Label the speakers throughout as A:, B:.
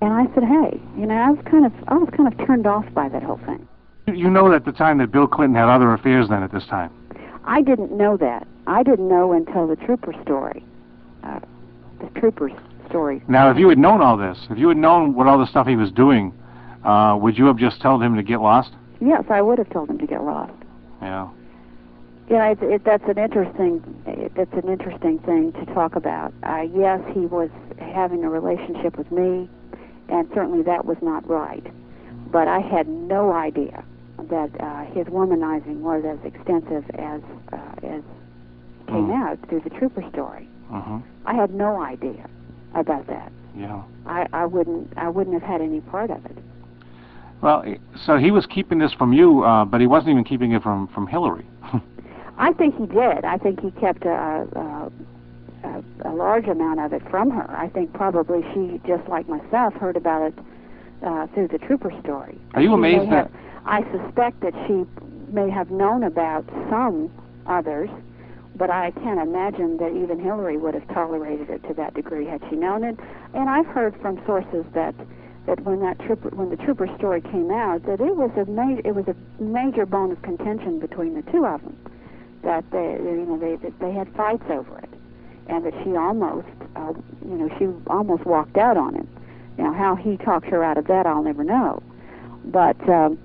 A: And I said, hey, you know, I was kind of turned off by that whole thing.
B: You know at the time that Bill Clinton had other affairs then at this time?
A: I didn't know that. I didn't know until the Trooper story. The Trooper's story.
B: Now, if you had known all this, if you had known what all the stuff he was doing, would you have just told him to get lost?
A: Yes, I would have told him to get lost.
B: Yeah.
A: Yeah, that's an interesting thing to talk about. Yes, he was having a relationship with me, and certainly that was not right. But I had no idea that his womanizing was as extensive as came out through the Trooper story. I had no idea about that.
B: Yeah.
A: I wouldn't have had any part of it.
B: Well, so he was keeping this from you, but he wasn't even keeping it from Hillary.
A: I think he did. I think he kept a large amount of it from her. I think probably she, just like myself, heard about it through the Trooper story.
B: Are you amazed that...
A: I suspect that she may have known about some others, but I can't imagine that even Hillary would have tolerated it to that degree had she known it. And I've heard from sources that when the Trooper story came out, that it was a major bone of contention between the two of them. That they had fights over it, and that she almost walked out on it. Now, how he talked her out of that, I'll never know. But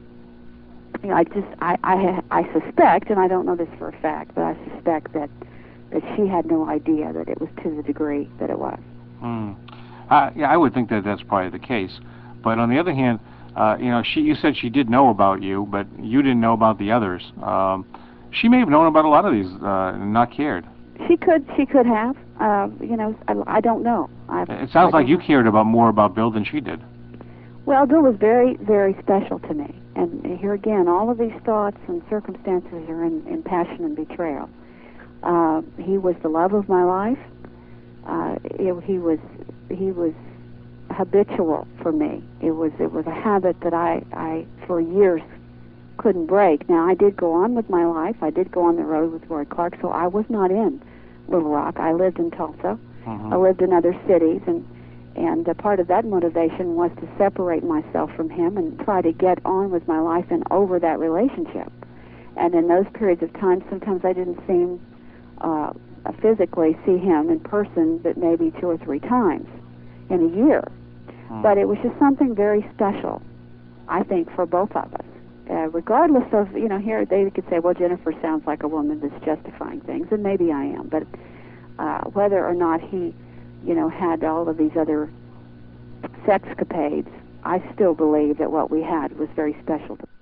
A: I suspect, and I don't know this for a fact, but I suspect that she had no idea that it was to the degree that it was.
B: Yeah, I would think that that's probably the case. But on the other hand, you said she did know about you, but you didn't know about the others. She may have known about a lot of these and not cared.
A: She could have. I don't know.
B: It sounds like you cared more about Bill than she did.
A: Well, Bill was very, very special to me. And here again, all of these thoughts and circumstances are in passion and betrayal. He was the love of my life. He was habitual for me. It was a habit that I for years couldn't break. Now, I did go on with my life. I did go on the road with Roy Clark, so I was not in Little Rock. I lived in Tulsa. I lived in other cities, and part of that motivation was to separate myself from him and try to get on with my life and over that relationship. And in those periods of time, sometimes I didn't seem physically see him in person, but maybe 2 or 3 times in a year. But it was just something very special, I think, for both of us. Regardless of, here they could say, well, Jennifer sounds like a woman that's justifying things, and maybe I am, but whether or not he, had all of these other sexcapades, I still believe that what we had was very special to